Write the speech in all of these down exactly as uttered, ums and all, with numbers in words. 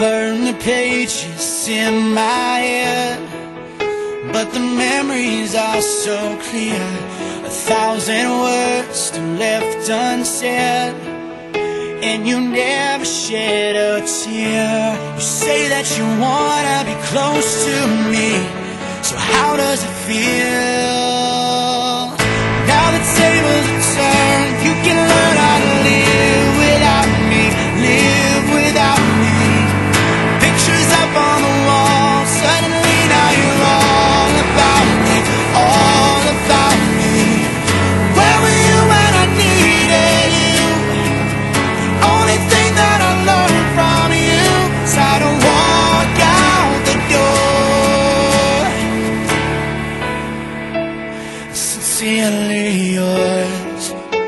burn the pages in my head, but the memories are so clear. A thousand words still left unsaid, and you never shed a tear. You say that you wanna be close to me, so how does it feel? Now the tables are turned, you can learn how to live without me, live without me. Pictures up on the wall, suddenly now you're all about me, all about me. Where were you when I needed you? Only thing that I learned from you is how to walk out the door. Sincerely yours.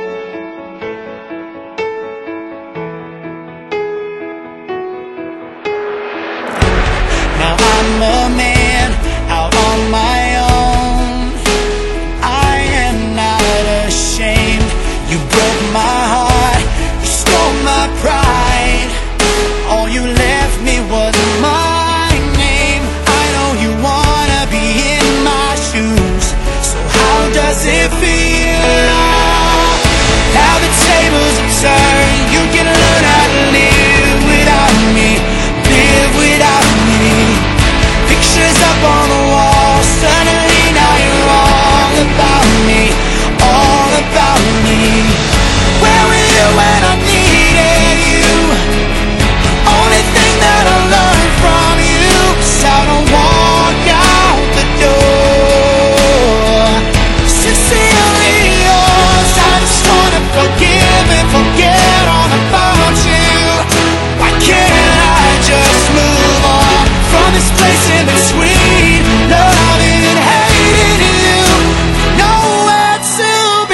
Now I'm a man out on my own. I am not ashamed. You broke my heart, you stole my pride. All you left me was my name. I know you wanna be in my shoes, so how does it feel? Now the tables are turned, you can learn how to live without me, live without me. Pictures up on the wall, suddenly now you're all about me, all about me. Where were you when I needed you? Only thing that I learned from you is how to walk out the door. Sincerely yours. I just wanna forgive and forget all about you. Why can't I just move on from this place in between? Loving and hating you, nowhere to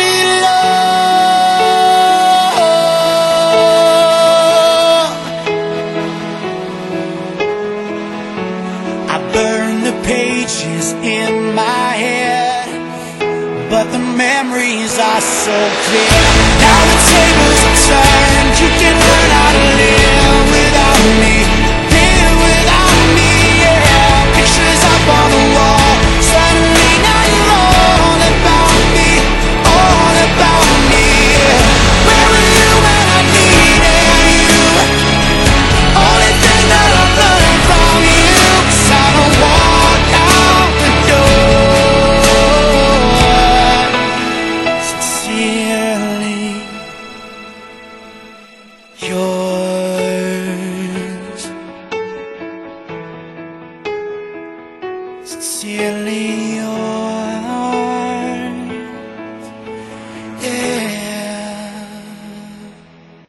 belong. I burn the pages in my head, but the memories are so clear. Now the tables are turned, you can learn how to live without me, live without me, yeah. Pictures up on the wall, suddenly now you're all about me, all about me, yeah. Where were you when I needed you? Only thing that I learned from you is how to walk out the door. Sincerely yours. Sincerely yours.